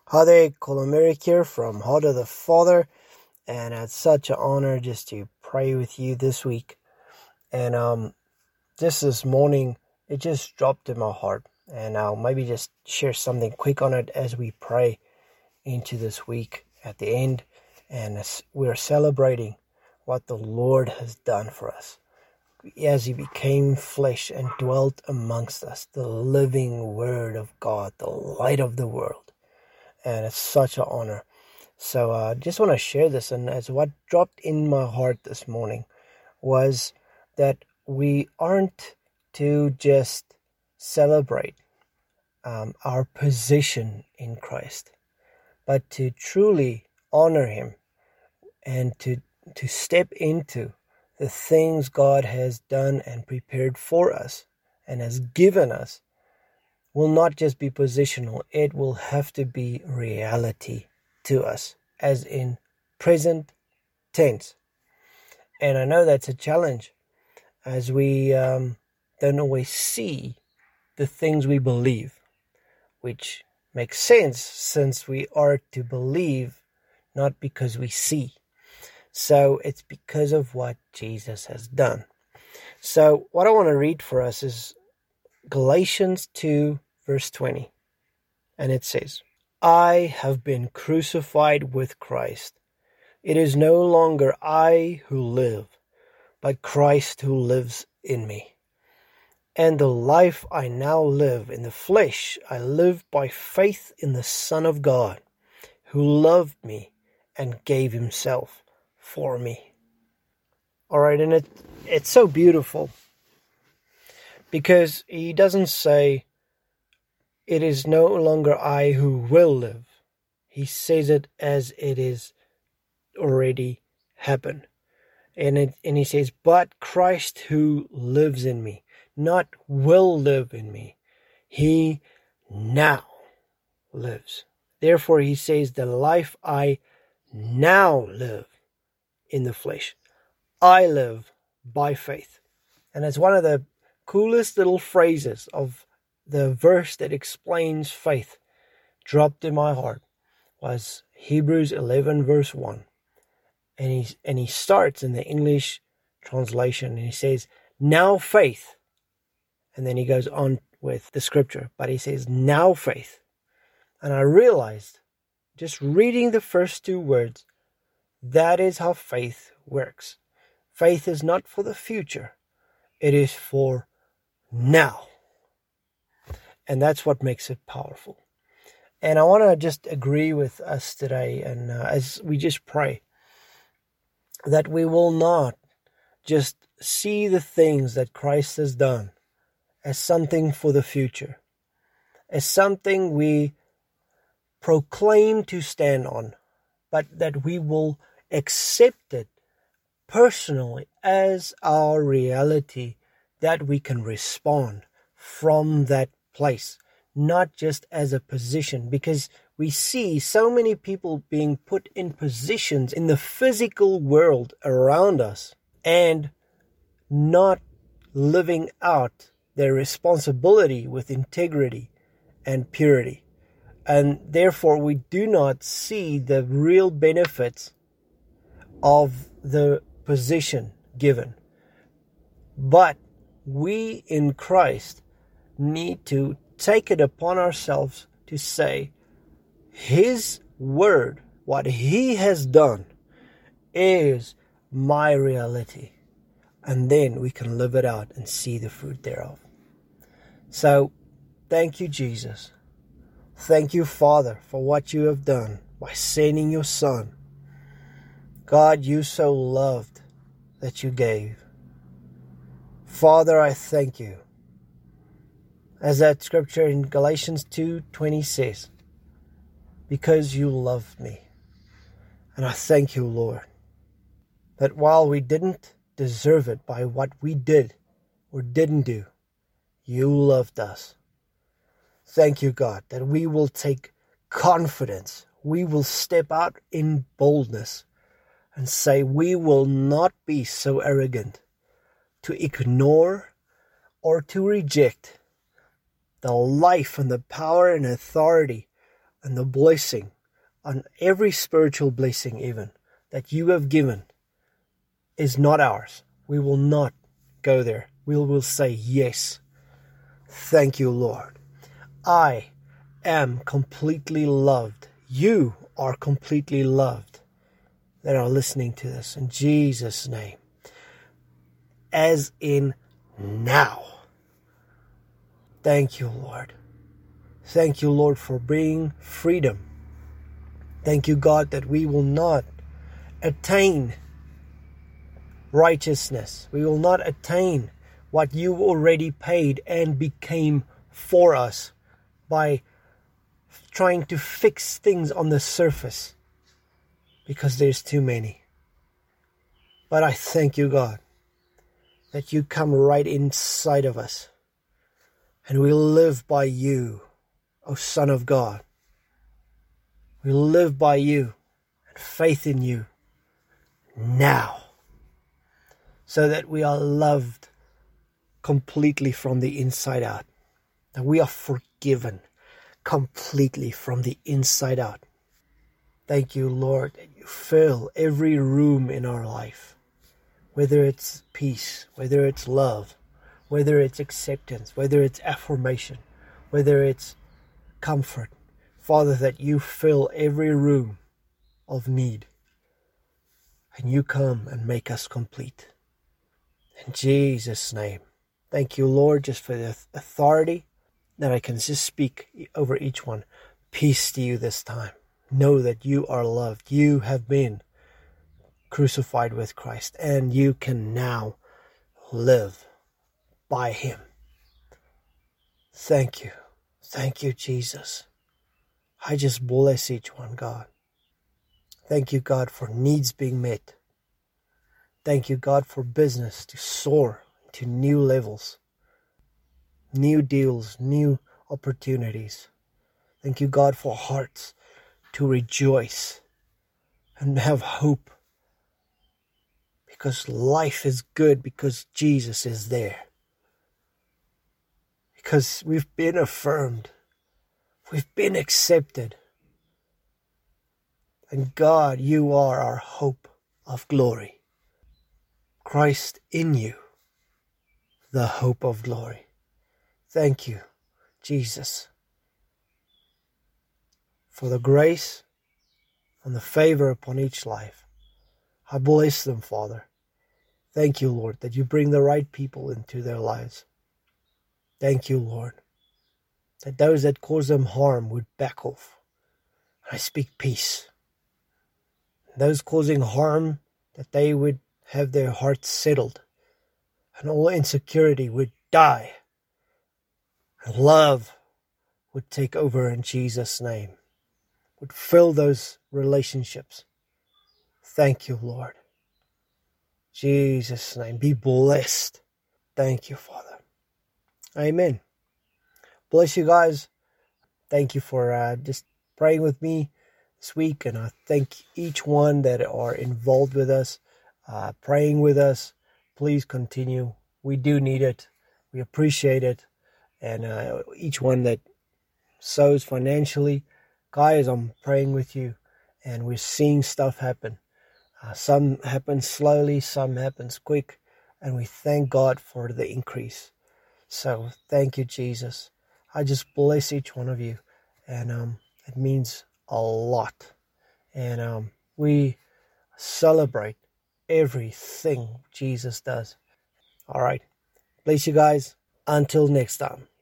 Hi there, Colin Merrick here from Heart of the Father, and it's such an honor just to pray with you this week. And just this morning, it just dropped in my heart, and I'll maybe just share something quick on it as we pray into this week at the end, and as we're celebrating what the Lord has done for us. As He became flesh and dwelt amongst us, the living Word of God, the light of the world. And it's such an honor. So I just want to share this, and as what dropped in my heart this morning was that we aren't to just celebrate our position in Christ, but to truly honor Him and to step into the things God has done and prepared for us and has given us. Will not just be positional, it will have to be reality to us, as in present tense. And I know that's a challenge, as we don't always see the things we believe, which makes sense since we are to believe not because we see. So it's because of what Jesus has done. So what I want to read for us is Galatians 2, verse 20. And it says, I have been crucified with Christ. It is no longer I who live, but Christ who lives in me. And the life I now live in the flesh, I live by faith in the Son of God, who loved me and gave Himself for me. All right, and it's so beautiful, because He doesn't say, it is no longer I who will live. He says it as it is already happened. And He says, but Christ who lives in me, not will live in me. He now lives. Therefore, He says, the life I now live in the flesh, I live by faith. And it's one of the coolest little phrases of the verse that explains faith dropped in my heart was Hebrews 11 verse 1. And he starts in the English translation and he says, now faith. And then he goes on with the scripture, but he says, now faith. And I realized, just reading the first two words, that is how faith works. Faith is not for the future. It is for now. And that's what makes it powerful. And I want to just agree with us today, and as we just pray, that we will not just see the things that Christ has done as something for the future, as something we proclaim to stand on, but that we will accept it personally as our reality, that we can respond from that place, not just as a position, because we see so many people being put in positions in the physical world around us and not living out their responsibility with integrity and purity. And therefore, we do not see the real benefits of the position given. But we in Christ need to take it upon ourselves to say, His word, what He has done, is my reality. And then we can live it out and see the fruit thereof. So, thank you, Jesus. Thank you, Father, for what you have done by sending your Son. God, you so loved that you gave. Father, I thank you. As that scripture in Galatians 2:20 says, because you loved me. And I thank you, Lord, that while we didn't deserve it by what we did or didn't do, you loved us. Thank you, God, that we will take confidence. We will step out in boldness and say we will not be so arrogant to ignore or to reject the life and the power and authority and the blessing, on every spiritual blessing even, that you have given is not ours. We will not go there. We will say yes. Thank you, Lord. I am completely loved. You are completely loved that are listening to this in Jesus' name. As in now. Thank you, Lord. Thank you, Lord, for bringing freedom. Thank you, God, that we will not attain righteousness. We will not attain what you already paid and became for us by trying to fix things on the surface, because there's too many. But I thank you, God, that you come right inside of us and we live by you, O Son of God. We live by you and faith in you now, so that we are loved completely from the inside out, that we are forgiven completely from the inside out. Thank you, Lord, that you fill every room in our life, whether it's peace, whether it's love, whether it's acceptance, whether it's affirmation, whether it's comfort. Father, that you fill every room of need and you come and make us complete. In Jesus' name. Thank you, Lord, just for the authority that I can just speak over each one. Peace to you this time. Know that you are loved. You have been crucified with Christ, and you can now live by him. Thank you. Thank you, Jesus. I just bless each one, God. Thank you, God, for needs being met. Thank you, God, for business to soar to new levels, new deals, new opportunities. Thank you, God, for hearts to rejoice and have hope, because life is good because Jesus is there. Because we've been affirmed. We've been accepted. And God, you are our hope of glory. Christ in you, the hope of glory. Thank you, Jesus, for the grace and the favor upon each life. I bless them, Father. Thank you, Lord, that you bring the right people into their lives. Thank you, Lord, that those that cause them harm would back off. I speak peace. Those causing harm, that they would have their hearts settled, and all insecurity would die, and love would take over in Jesus' name, would fill those relationships. Thank you, Lord. Jesus' name, be blessed. Thank you, Father. Amen. Bless you guys. Thank you for just praying with me this week, and I thank each one that are involved with us, praying with us. Please continue. We do need it. We appreciate it. And each one that sows financially, guys, I'm praying with you, and we're seeing stuff happen. Some happens slowly, some happens quick, and we thank God for the increase. So thank you, Jesus. I just bless each one of you, and it means a lot. And we celebrate everything Jesus does. All right. Bless you guys. Until next time.